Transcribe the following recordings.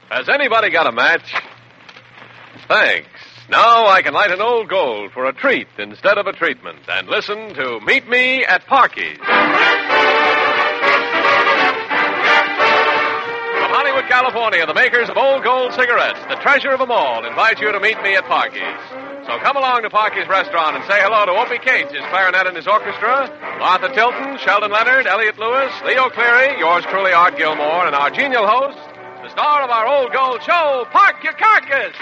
Has anybody got a match? Thanks. Now I can light an old gold for a treat instead of a treatment and listen to Meet Me at Parky's. From Hollywood, California, the makers of Old Gold cigarettes, the treasure of them all, invite you to meet me at Parky's. So come along to Parky's restaurant and say hello to Opie Cates, his clarinet and his orchestra, Martha Tilton, Sheldon Leonard, Elliot Lewis, Leo Cleary, yours truly, Art Gilmore, and our genial host, the star of our Old Gold show, Park Your Carcass.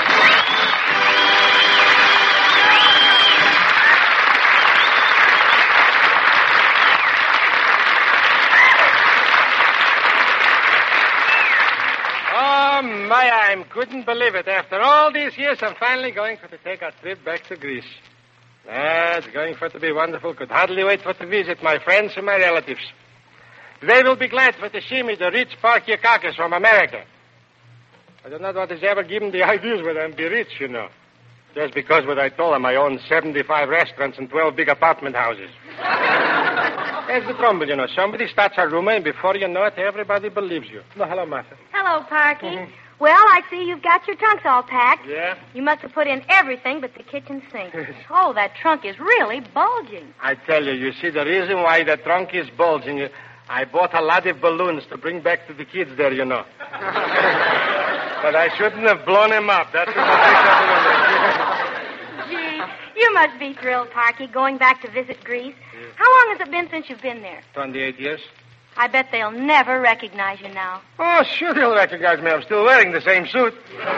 Oh, my, I couldn't believe it. After all these years, I'm finally going to take a trip back to Greece. It's going to be wonderful. Could hardly wait for to visit my friends and my relatives. They will be glad for to see me, the rich Parkyakakis from America. I don't know what has ever given the ideas whether I'm be rich, you know. Just because what I told them, I own 75 restaurants and 12 big apartment houses. That's the trouble, you know. Somebody starts a rumor, and before you know it, everybody believes you. No, hello, Martha. Hello, Parky. Mm-hmm. Well, I see you've got your trunks all packed. Yeah? You must have put in everything but the kitchen sink. Oh, that trunk is really bulging. I tell you, you see, the reason why the trunk is bulging, I bought a lot of balloons to bring back to the kids there, you know. But I shouldn't have blown him up. That's what I Gee, you must be thrilled, Parky, going back to visit Greece. Yeah. How long has it been since you've been there? 28 years. I bet they'll never recognize you now. Oh, sure they'll recognize me. I'm still wearing the same suit.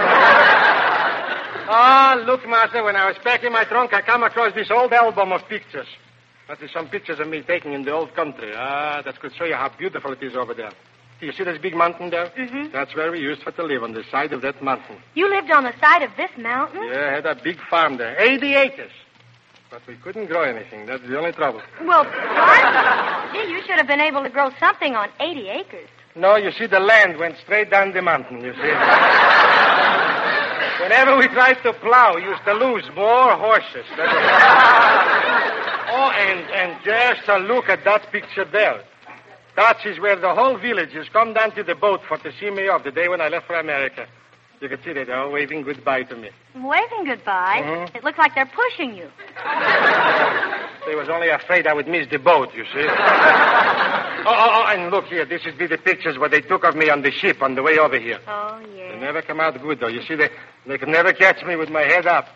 Oh, look, Master, when I was packing my trunk, I come across this old album of pictures. That is some pictures of me taking in the old country. That could show you how beautiful it is over there. Do you see this big mountain there? Mm-hmm. That's where we used to live, on the side of that mountain. You lived on the side of this mountain? Yeah, I had a big farm there. 80 acres. But we couldn't grow anything. That's the only trouble. Well, Parky, gee, you should have been able to grow something on 80 acres. No, you see, the land went straight down the mountain, you see. Whenever we tried to plow, we used to lose more horses. Oh, and just a look at that picture there. That is where the whole village has come down to the boat for to see me off the day when I left for America. You can see that they're all waving goodbye to me. Waving goodbye? Mm-hmm. It looks like they're pushing you. They was only afraid I would miss the boat, you see. And look here. This is the pictures what they took of me on the ship on the way over here. Oh, yeah. They never come out good, though. You see, they could never catch me with my head up.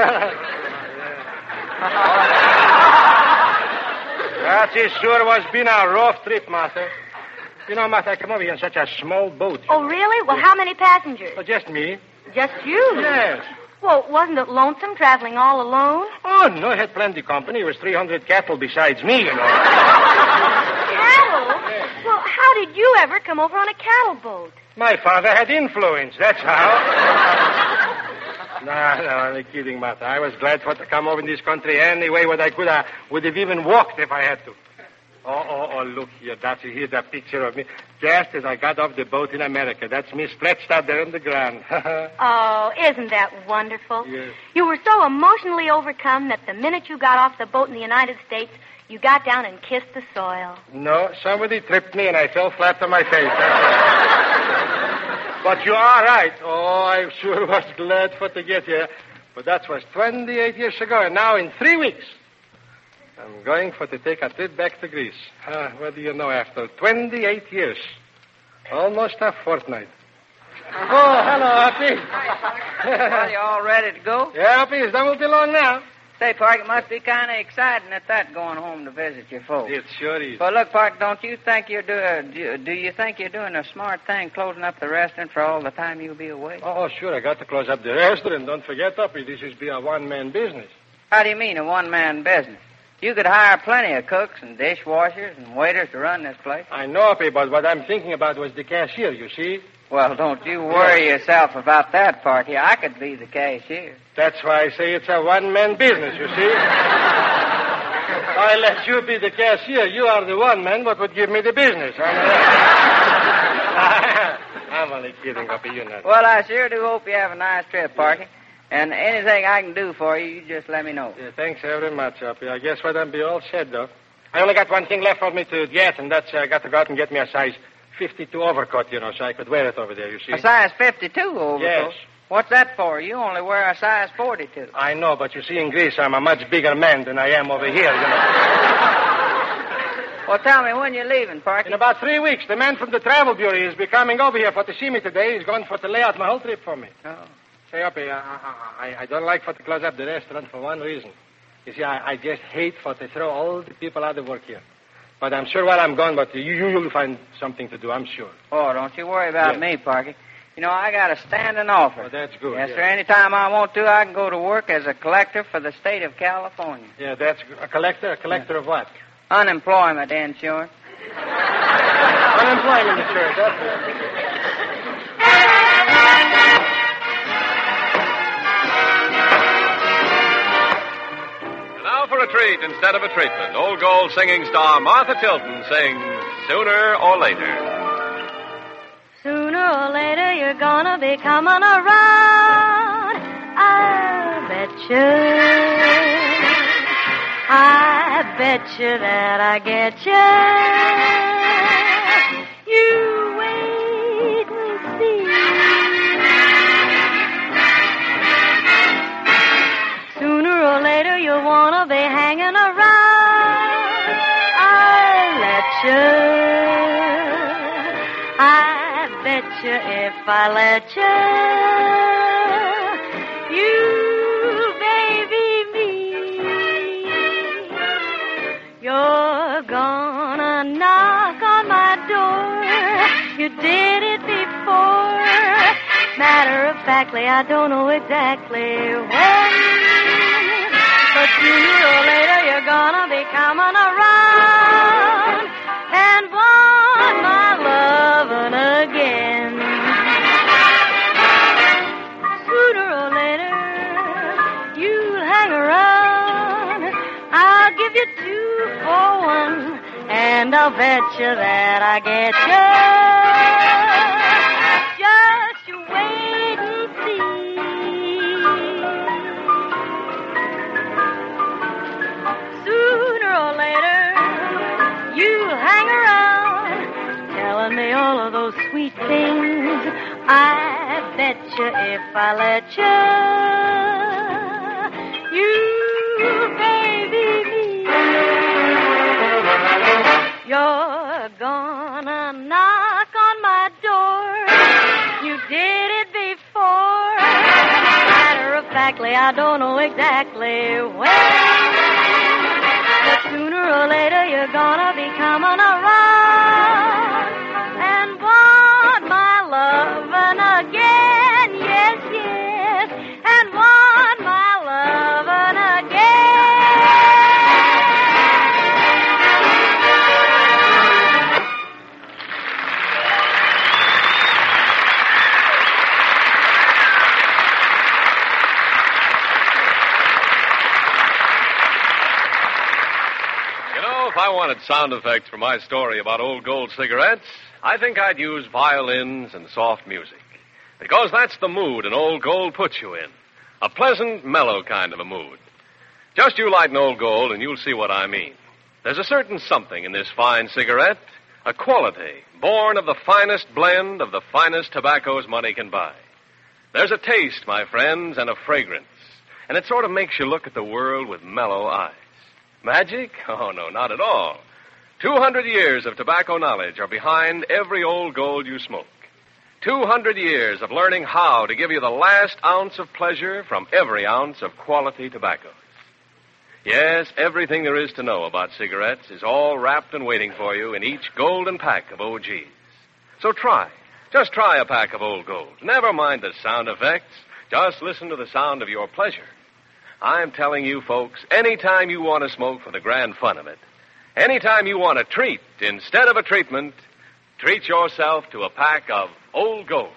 That is sure was been a rough trip, Martha. You know, Martha, I came over here in such a small boat. Oh, really? Well, how many passengers? Oh, just me. Just you? Yes. Well, wasn't it lonesome traveling all alone? Oh, no, I had plenty company. It was 300 cattle besides me, you know. Cattle? Yes. Well, how did you ever come over on a cattle boat? My father had influence, that's how. No, I'm kidding, Martha. I was glad for to come over in this country any way what I could. I would have even walked if I had to. Oh, look here. Here's that picture of me. Just as I got off the boat in America. That's me stretched out there on the ground. Oh, isn't that wonderful? Yes. You were so emotionally overcome that the minute you got off the boat in the United States, you got down and kissed the soil. No, somebody tripped me and I fell flat on my face. But you are right. Oh, I sure was glad for to get here. But that was 28 years ago, and now in 3 weeks, I'm going for to take a trip back to Greece. What do you know, after 28 years, almost a fortnight. Oh, hello, Happy. Well, you all ready to go? Yeah, Happy, it's done will be long now. Say, Park, it must be kind of exciting at that, going home to visit your folks. It sure is. Well, look, Park, don't you think do you think you're doing a smart thing closing up the restaurant for all the time you'll be away? Oh, sure, I got to close up the restaurant. Don't forget, Happy, this is be a one-man business. How do you mean, a one-man business? You could hire plenty of cooks and dishwashers and waiters to run this place. I know, Happy, but what I'm thinking about was the cashier, you see. Well, don't you worry yourself about that, Parky. I could be the cashier. That's why I say it's a one-man business, you see. I let you be the cashier. You are the one man what would give me the business. I'm only kidding, Happy, you know. Well, I sure do hope you have a nice trip, Parky. And anything I can do for you, you just let me know. Yeah, thanks very much, Happy. I guess what I'm be all said, though. I only got one thing left for me to get, and that's I got to go out and get me a size 52 overcoat, so I could wear it over there, you see. A size 52 overcoat? Yes. What's that for? You only wear a size 42. I know, but you see, in Greece, I'm a much bigger man than I am over here, Well, tell me, when you leaving, Parky? In about 3 weeks, the man from the travel bureau is coming over here for to see me today. He's going for to lay out my whole trip for me. Oh. Say, Uppy, I don't like for to close up the restaurant for one reason. You see, I just hate for to throw all the people out of work here. But I'm sure while I'm gone, but you'll find something to do, I'm sure. Oh, don't you worry about me, Parky. I got a standing offer. Oh, that's good. Yes, sir. Anytime I want to, I can go to work as a collector for the state of California. Yeah, that's good. A collector? A collector of what? Unemployment insurance. Unemployment insurance, that's it. And now for a treat instead of a treatment. Old Gold singing star Martha Tilton sings Sooner or Later. Sooner or later, you're gonna be coming around. I bet you that I get you. You wait and see. Sooner or later, you'll wanna be hanging around. I bet you if I let you baby me. You're gonna knock on my door. You did it before. Matter of factly, I don't know exactly when. But sooner or later, you're gonna be coming around and want my lovin' again. Sooner or later, you'll hang around. I'll give you 2 for 1, and I'll bet you that I get you. Just you wait and see. Sooner or later, you'll hang around, telling me all of those sweet things. I bet you if I let you baby me. You're gonna knock on my door. You did it before. Matter of factly, I don't know exactly when. But sooner or later, you're gonna be coming around and want my lovin' again. Yes, yes, and want my lovin' again. If I wanted sound effects for my story about Old Gold cigarettes, I think I'd use violins and soft music. Because that's the mood an Old Gold puts you in. A pleasant, mellow kind of a mood. Just you light an Old Gold and you'll see what I mean. There's a certain something in this fine cigarette, a quality born of the finest blend of the finest tobaccos money can buy. There's a taste, my friends, and a fragrance. And it sort of makes you look at the world with mellow eyes. Magic? Oh, no, not at all. 200 years of tobacco knowledge are behind every Old Gold you smoke. 200 years of learning how to give you the last ounce of pleasure from every ounce of quality tobaccos. Yes, everything there is to know about cigarettes is all wrapped and waiting for you in each golden pack of OGs. So just try a pack of Old Gold. Never mind the sound effects. Just listen to the sound of your pleasure. I'm telling you, folks, anytime you want to smoke for the grand fun of it, anytime you want a treat instead of a treatment, treat yourself to a pack of Old Gold.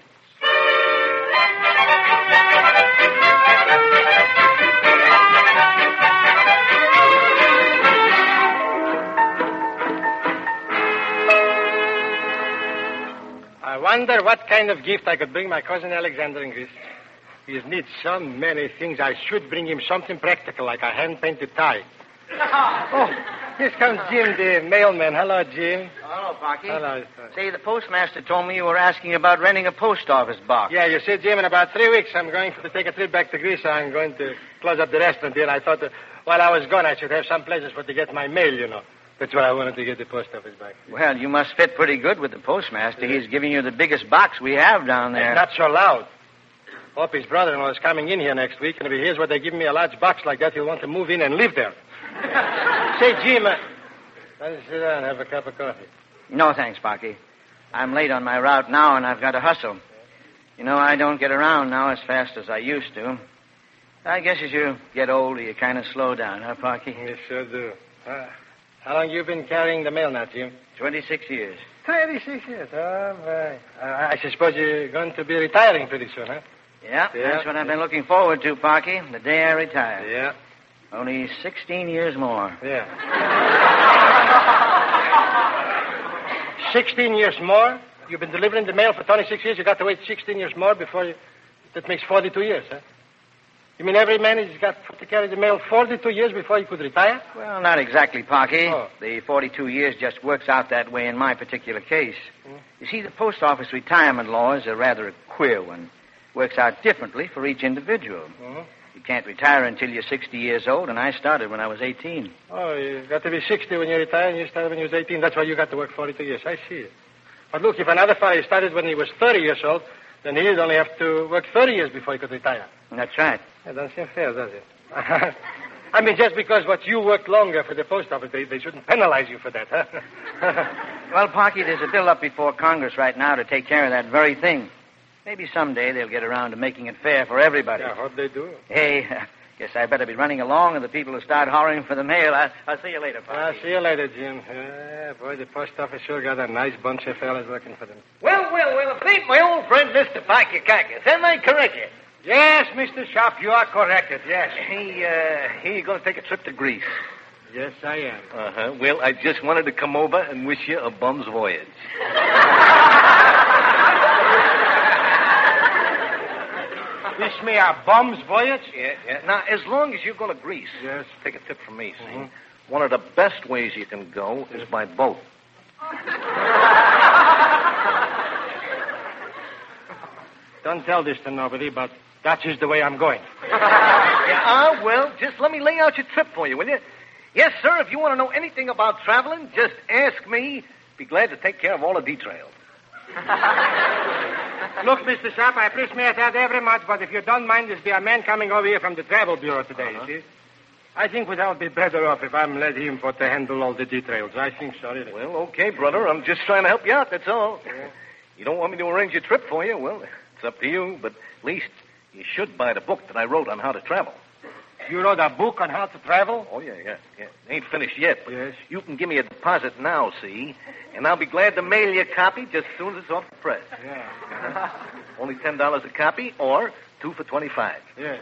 I wonder what kind of gift I could bring my cousin Alexander in Greece. He needs so many things. I should bring him something practical, like a hand-painted tie. Oh, Here comes Jim, the mailman. Hello, Jim. Hello, Pocky. Hello. Say, the postmaster told me you were asking about renting a post office box. Yeah, you see, Jim, in about 3 weeks, I'm going to take a trip back to Greece. I'm going to close up the restaurant here. I thought that while I was gone, I should have some places for to get my mail, you know. That's why I wanted to get the post office back. Well, you must fit pretty good with the postmaster. He's giving you the biggest box we have down there. Not so loud. Opie's brother-in-law is coming in here next week, and if he hears what they give me a large box like that, he'll want to move in and live there. Say, Jim, let's sit down and have a cup of coffee. No, thanks, Pocky. I'm late on my route now, and I've got to hustle. You know, I don't get around now as fast as I used to. I guess as you get older, you kind of slow down, huh, Pocky? You sure do. How long you been carrying the mail now, Jim? 26 years. 26 years. Oh, my. I suppose you're going to be retiring pretty soon, huh? Yeah, that's what I've been looking forward to, Pocky, the day I retire. Yeah. Only 16 years more. Yeah. 16 years more? You've been delivering the mail for 26 years. You got to wait 16 years more before you... That makes 42 years, huh? You mean every man has got to carry the mail 42 years before he could retire? Well, not exactly, Pocky. Oh. The 42 years just works out that way in my particular case. You see, the post office retirement law is a rather queer one. Works out differently for each individual. You can't retire until you're 60 years old, and I started when I was 18. Oh, you got to be 60 when you retire, and you started when you was 18. That's why you got to work 42 years. I see it. But look, if another fellow started when he was 30 years old, then he'd only have to work 30 years before he could retire. That's right. That doesn't seem fair, does it? I mean, just because what you worked longer for the post office, they shouldn't penalize you for that, huh? Well, Pocky, there's a bill up before Congress right now to take care of that very thing. Maybe someday they'll get around to making it fair for everybody. Yeah, I hope they do. Hey, guess I better be running along, and the people will start hollering for the mail. I'll see you later, Pocky. I'll see you later, Jim. Yeah, boy, the post office sure got a nice bunch of fellas working for them. Well, if it ain't my old friend, Mr. Pocky Kakis. Am I corrected? Yes, Mr. Sharp, you are corrected, yes. He going to take a trip to Greece. Yes, I am. Uh-huh. Well, I just wanted to come over and wish you a bum's voyage. Wish me a bum's voyage? Yeah. Now, as long as you're going to Greece, Yes. take a tip from me, see? One of the best ways you can go is by boat. Don't tell this to nobody, but that is the way I'm going. Well, just let me lay out your trip for you, will you? Yes, sir, if you want to know anything about traveling, just ask me. Be glad to take care of all the details. Look, Mr. Sharp, I appreciate that very much, but if you don't mind, there's be a man coming over here from the travel bureau today, you see? I think we'd all be better off if I'm let him for to handle all the details. I think so, really. Well, okay, brother. I'm just trying to help you out, that's all. Yeah. You don't want me to arrange your trip for you? Well, it's up to you, but at least you should buy the book that I wrote on how to travel. You wrote a book on how to travel? Oh, yeah. It ain't finished yet, but Yes. you can give me a deposit now, see? And I'll be glad to mail you a copy just as soon as it's off the press. Yeah. Only $10 a copy, or 2 for $25. Yes.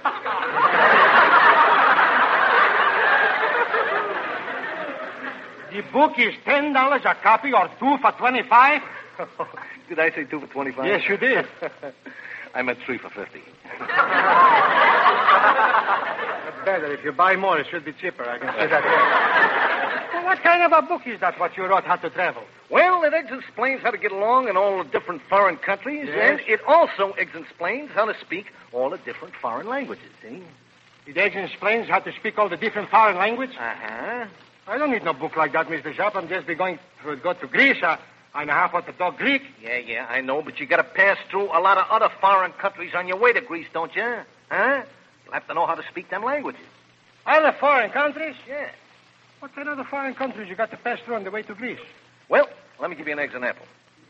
The book is $10 a copy or 2 for $25? Did I say 2 for $25? Yes, you did. I meant 3 for $50. Better. If you buy more, it should be cheaper. I can see that. Well, what kind of a book is that, what you wrote, How to Travel? Well, it explains how to get along in all the different foreign countries, Yes. and it also explains how to speak all the different foreign languages, see? It explains how to speak all the different foreign languages? Uh-huh. I don't need no book like that, Mr. Sharp. I'm just going to go to Greece. I know how to talk Greek. Yeah, I know, but you got to pass through a lot of other foreign countries on your way to Greece, don't you? Huh? You'll have to know how to speak them languages. Other foreign countries? Yeah. What kind of other foreign countries you got to pass through on the way to Greece? Well, let me give you an example.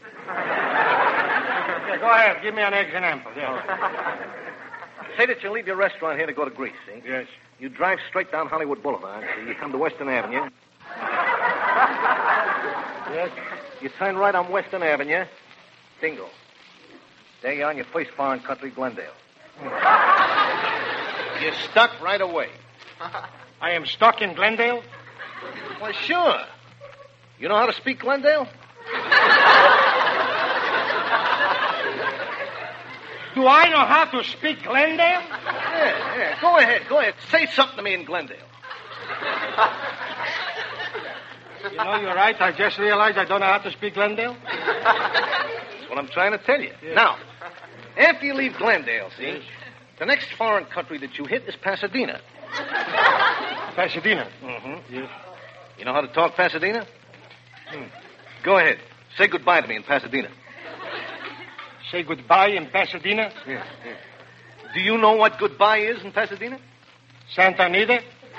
Yeah, go ahead. Give me an example. Yeah. Say that you leave your restaurant here to go to Greece, see? Yes. You drive straight down Hollywood Boulevard, so you come to Western Avenue. Yes. You turn right on Western Avenue. Bingo. There you are in your first foreign country, Glendale. You're stuck right away. I am stuck in Glendale? Well, sure. You know how to speak Glendale? Do I know how to speak Glendale? Yeah. Go ahead. Say something to me in Glendale. You know, you're right. I just realized I don't know how to speak Glendale. That's what I'm trying to tell you. Yes. Now, after you leave Glendale, see, the next foreign country that you hit is Pasadena. Pasadena. Mm-hmm. Yes. You know how to talk Pasadena? Go ahead. Say goodbye to me in Pasadena. Say goodbye in Pasadena? Yeah. Do you know what goodbye is in Pasadena? Santa Anita?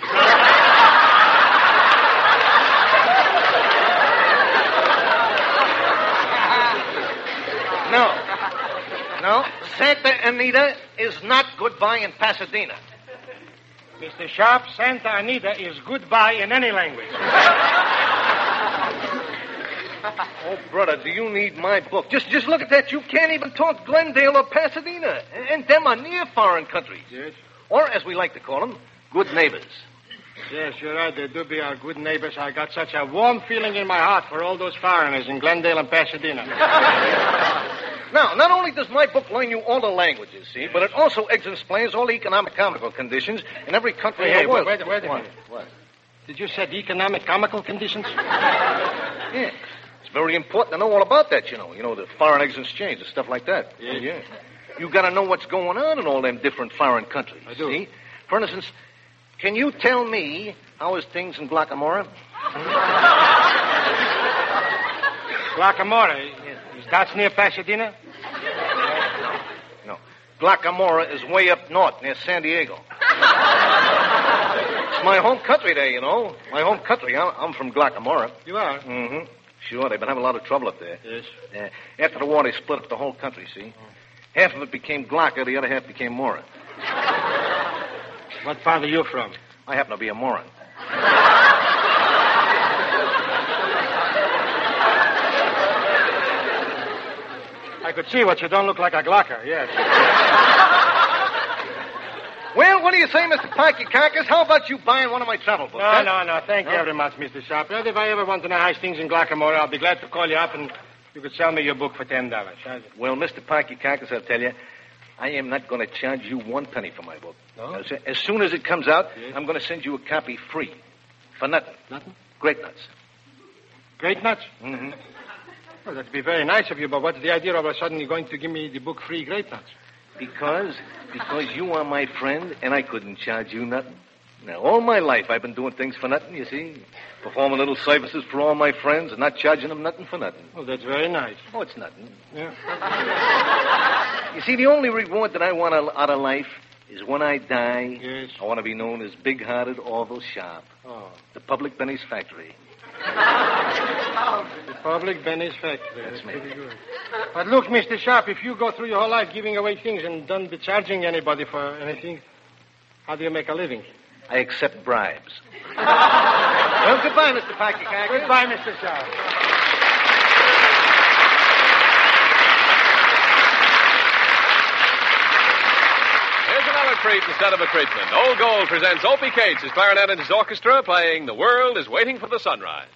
No. Santa Anita is not goodbye in Pasadena. Mr. Sharp, Santa Anita is goodbye in any language. Oh, brother, do you need my book? Just look at that. You can't even talk Glendale or Pasadena. And them are near foreign countries. Yes. Or, as we like to call them, good neighbors. Yes, you're right. They do be our good neighbors. I got such a warm feeling in my heart for all those foreigners in Glendale and Pasadena. Now, not only does my book learn you all the languages, see, but it also explains all the economical conditions in every country in the world. Wait a minute. What? Did you say comical conditions? Yeah. It's very important to know all about that, you know. You know, the foreign exchange and stuff like that. Yeah. You got to know what's going on in all them different foreign countries. I do. See? For instance, can you tell me how is things in Glacamora? Glacamora. Is that near Pasadena? No. Glacamora is way up north near San Diego. It's my home country there, you know. My home country. I'm from Glacamora. You are? Mm-hmm. Sure, they've been having a lot of trouble up there. Yes. After the war, they split up the whole country, see? Half of it became Glocka, the other half became Mora. What part are you from? I happen to be a moron. I could see what you don't look like a Glocker, yes. Well, what do you say, Mr. Parky Carcass? How about you buying one of my travel books? No. Thank you very much, Mr. Sharp. Well, if I ever want to know nice things in Glacamora, I'll be glad to call you up and you could sell me your book for $10. Well, Mr. Parky Carcass, I'll tell you, I am not going to charge you 1 penny for my book. No? Now, as soon as it comes out, Yes. I'm going to send you a copy free. For nothing. Nothing? Great nuts. Great nuts? Mm-hmm. Well, that'd be very nice of you, but what's the idea all of a sudden you're going to give me the book free Great Nuts? Because you are my friend, and I couldn't charge you nothing. Now, all my life I've been doing things for nothing, you see. Performing little services for all my friends and not charging them nothing for nothing. Oh, that's very nice. Oh, it's nothing. Yeah. You see, the only reward that I want out of life is when I die, Yes. I want to be known as Big-Hearted Orville Sharp, Oh. the Public Benny's Factory. The Public Benny's Factory. That's me. pretty good. But look, Mr. Sharp, if you go through your whole life giving away things and don't be charging anybody for anything, how do you make a living? I accept bribes. Well, goodbye, Mr. Parky Carcass. Goodbye, Mr. Sharp. Here's another treat instead of a treatment. Old Gold presents Opie Cates, his clarinet and his orchestra, playing The World is Waiting for the Sunrise.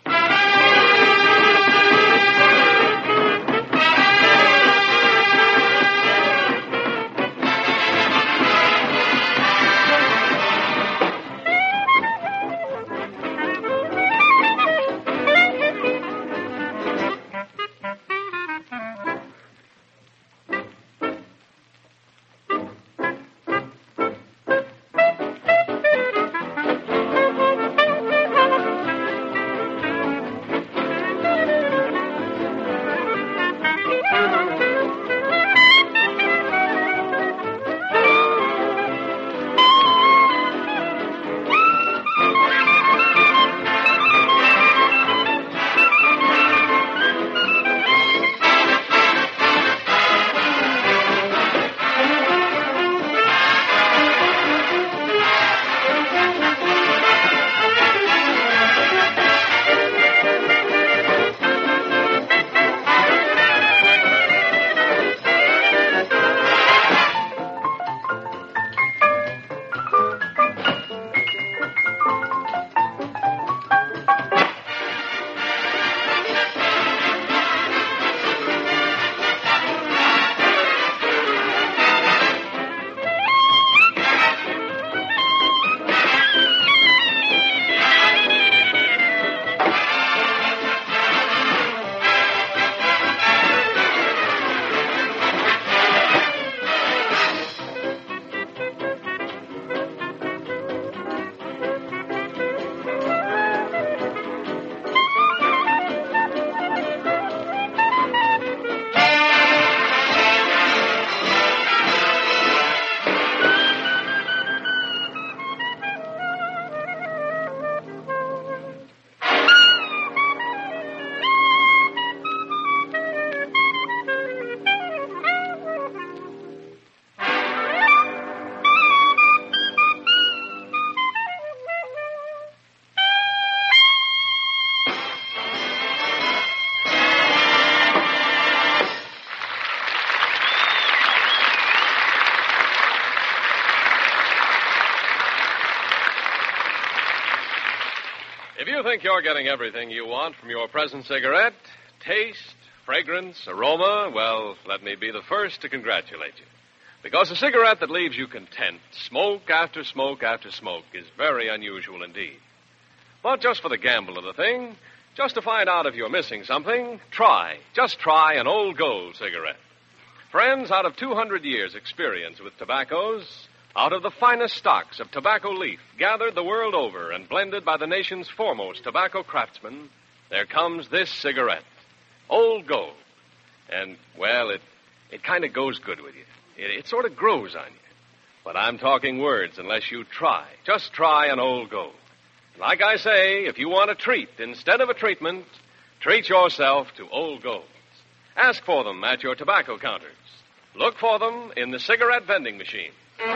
you think you're getting everything you want from your present cigarette, taste, fragrance, aroma, well, let me be the first to congratulate you. Because a cigarette that leaves you content, smoke after smoke after smoke, is very unusual indeed. But just for the gamble of the thing, just to find out if you're missing something, just try an Old Gold cigarette. Friends, out of 200 years' experience with tobaccos, out of the finest stocks of tobacco leaf gathered the world over and blended by the nation's foremost tobacco craftsmen, there comes this cigarette, Old Gold. And, well, it kind of goes good with you. It sort of grows on you. But I'm talking words unless you try. Just try an Old Gold. Like I say, if you want a treat instead of a treatment, treat yourself to Old Golds. Ask for them at your tobacco counters. Look for them in the cigarette vending machine.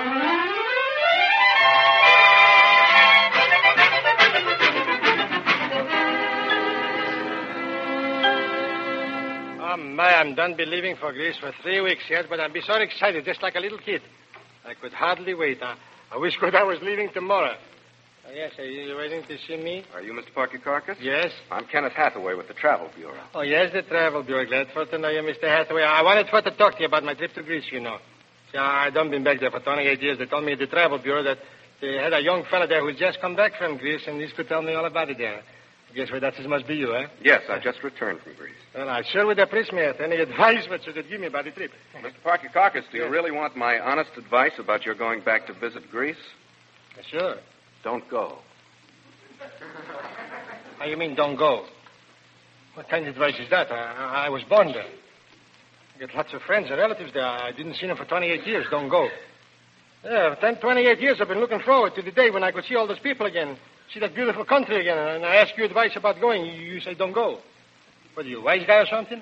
Oh, my, I'm done believing for Greece for 3 weeks yet, but I'll be so excited, just like a little kid. I could hardly wait. I wish I was leaving tomorrow. Yes, are you waiting to see me? Are you Mr. Parky Carcass? Yes. I'm Kenneth Hathaway with the Travel Bureau. Oh, yes, the Travel Bureau. Glad for to know you, Mr. Hathaway. I wanted to talk to you about my trip to Greece, you know. See, I done been back there for 28 years. They told me at the Travel Bureau that they had a young fella there who's just come back from Greece, and he's could tell me all about it there. I guess that must be you, eh? Yes, I've just returned from Greece. Well, I sure would appreciate any advice that you could give me about the trip. Mr. Parky Carcass, do you really want my honest advice about your going back to visit Greece? Sure. Don't go. How you mean, don't go? What kind of advice is that? I was born there. I got lots of friends and relatives there. I didn't see them for 28 years. Don't go. Yeah, for 28 years I've been looking forward to the day when I could see all those people again, see that beautiful country again, and I ask you advice about going. You say don't go. What are you, a wise guy or something?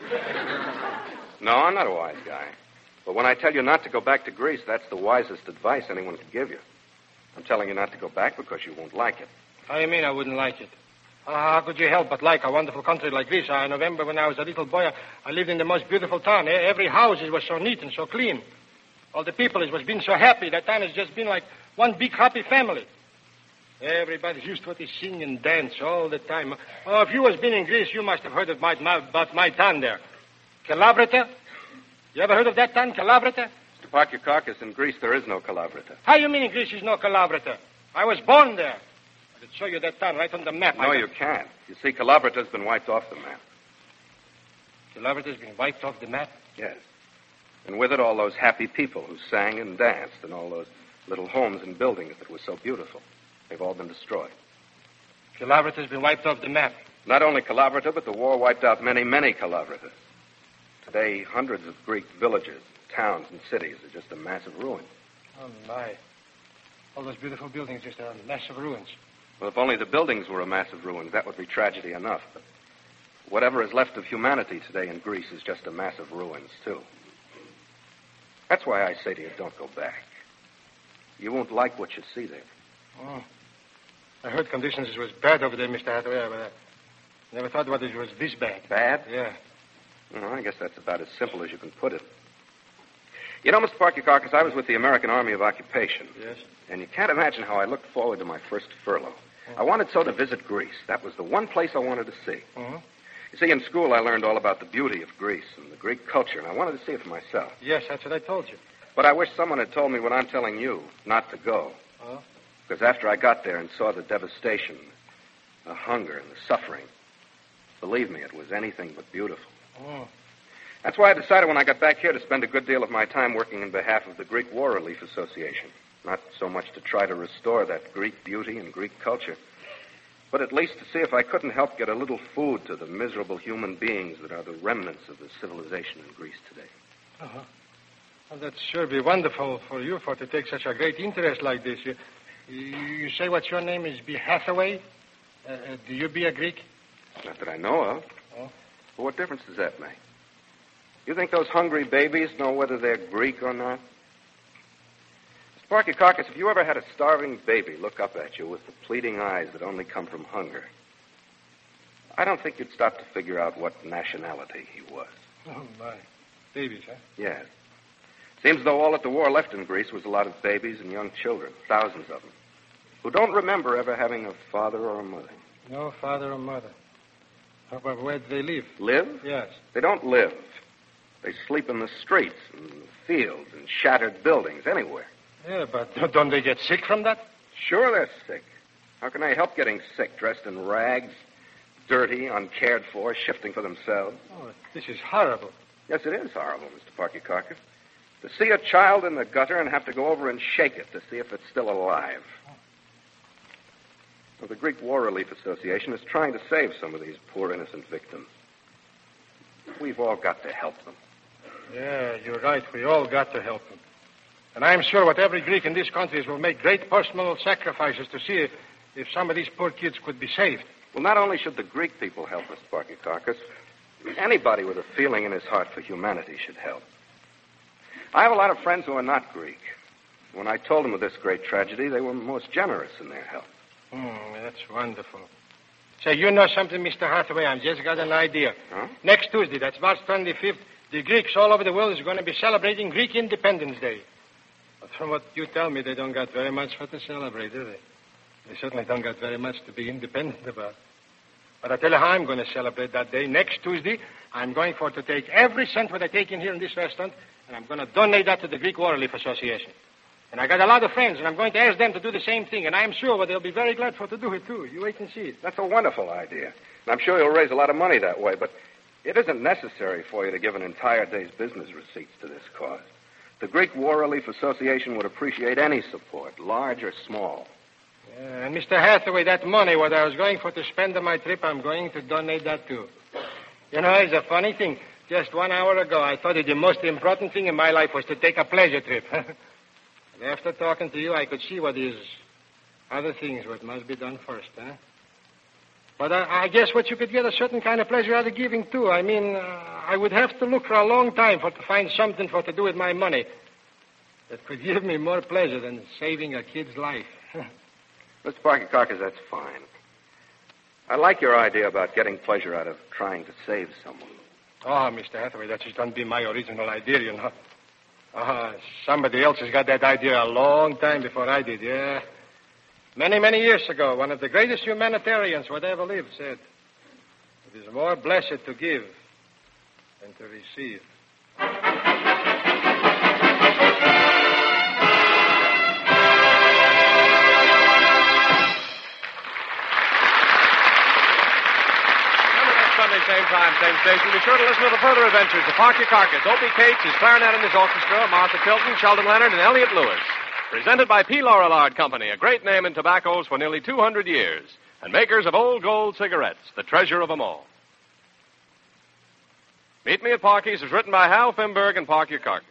No, I'm not a wise guy. But when I tell you not to go back to Greece, that's the wisest advice anyone could give you. I'm telling you not to go back because you won't like it. How do you mean I wouldn't like it? How could you help but like a wonderful country like Greece? I remember when I was a little boy, I lived in the most beautiful town. Every house was so neat and so clean. All the people was been so happy. That town has just been like one big happy family. Everybody used to sing and dance all the time. Oh, if you was been in Greece, you must have heard of about my town there. Kalavrita? You ever heard of that town, Kalavrita? Mr. Parky Carcass, in Greece there is no Kalavrita. How you mean in Greece is no Kalavrita? I was born there. I could show you that town right on the map. No, you can't. You see, Kalavrita's been wiped off the map. Kalavrita's been wiped off the map? Yes. And with it, all those happy people who sang and danced, and all those little homes and buildings that were so beautiful. They've all been destroyed. Kalavrita's been wiped off the map. Not only Kalavrita, but the war wiped out many, many Kalavritas. Today, hundreds of Greek villages, towns, and cities are just a mass of ruins. Oh, my. All those beautiful buildings just a mass of ruins. Well, if only the buildings were a mass of ruins, that would be tragedy enough. But whatever is left of humanity today in Greece is just a mass of ruins, too. That's why I say to you, don't go back. You won't like what you see there. Oh. I heard conditions was bad over there, Mr. Hathaway, but I never thought it was this bad. Bad? Yeah. Well, I guess that's about as simple as you can put it. You know, Mr. Parky Carcass, I was with the American Army of Occupation. Yes? And you can't imagine how I looked forward to my first furlough. I wanted so to visit Greece. That was the one place I wanted to see. Mm-hmm. You see, in school I learned all about the beauty of Greece and the Greek culture, and I wanted to see it for myself. Yes, that's what I told you. But I wish someone had told me what I'm telling you, not to go. Oh? Because after I got there and saw the devastation, the hunger and the suffering, believe me, it was anything but beautiful. Oh. That's why I decided when I got back here to spend a good deal of my time working in behalf of the Greek War Relief Association. Not so much to try to restore that Greek beauty and Greek culture, but at least to see if I couldn't help get a little food to the miserable human beings that are the remnants of the civilization in Greece today. Uh-huh. Well, that'd sure be wonderful for you to take such a great interest like this. You say what your name is, B. Hathaway? Do you be a Greek? Not that I know of. Oh? But what difference does that make? You think those hungry babies know whether they're Greek or not? Mr. Parky Carcass, if you ever had a starving baby look up at you with the pleading eyes that only come from hunger, I don't think you'd stop to figure out what nationality he was. Oh, my. Babies, huh? Yes. Seems as though all that the war left in Greece was a lot of babies and young children, thousands of them, who don't remember ever having a father or a mother. No father or mother. How about where do they live? Live? Yes. They don't live. They sleep in the streets, in the fields, in shattered buildings, anywhere. Yeah, but don't they get sick from that? Sure, they're sick. How can they help getting sick, dressed in rags, dirty, uncared for, shifting for themselves? Oh, this is horrible. Yes, it is horrible, Mr. Parky Carcass. To see a child in the gutter and have to go over and shake it to see if it's still alive. Well, the Greek War Relief Association is trying to save some of these poor innocent victims. We've all got to help them. Yeah, you're right. We all got to help them. And I'm sure what every Greek in this country is will make great personal sacrifices to see if some of these poor kids could be saved. Well, not only should the Greek people help, Mr. Parky Carcass, anybody with a feeling in his heart for humanity should help. I have a lot of friends who are not Greek. When I told them of this great tragedy, they were most generous in their help. That's wonderful. Say, you know something, Mr. Hathaway? I've just got an idea. Huh? Next Tuesday, that's March 25th, the Greeks all over the world is going to be celebrating Greek Independence Day. But from what you tell me, they don't got very much for to celebrate, do they? They certainly don't got very much to be independent about. But I tell you how I'm going to celebrate that day. Next Tuesday, I'm going to take every cent what I take in here in this restaurant, and I'm going to donate that to the Greek War Relief Association. And I got a lot of friends, and I'm going to ask them to do the same thing, and I'm sure they'll be very glad to do it, too. You wait and see. That's a wonderful idea. And I'm sure you'll raise a lot of money that way, but it isn't necessary for you to give an entire day's business receipts to this cause. The Greek War Relief Association would appreciate any support, large or small. Yeah, and Mr. Hathaway, that money, what I was going to spend on my trip, I'm going to donate that, too. You know, it's a funny thing. Just 1 hour ago, I thought that the most important thing in my life was to take a pleasure trip. After talking to you, I could see what is other things what must be done first, huh? But I guess what you could get a certain kind of pleasure out of giving, too. I mean, I would have to look for a long time to find something to do with my money that could give me more pleasure than saving a kid's life. Mr. Parky Carcass, that's fine. I like your idea about getting pleasure out of trying to save someone. Oh, Mr. Hathaway, that just don't be my original idea, you know. Somebody else has got that idea a long time before I did, yeah. Many, many years ago, one of the greatest humanitarians who ever lived said, "It is more blessed to give than to receive." Sunday, same time, same station. Be sure to listen to the further adventures of Parky Carcass, Opie Cates, his clarinet and his orchestra, Martha Tilton, Sheldon Leonard, and Elliot Lewis. Presented by P. Lorillard Company, a great name in tobaccos for nearly 200 years, and makers of Old Gold cigarettes, the treasure of them all. Meet Me at Parky's is written by Hal Fimberg and Parky Carcass.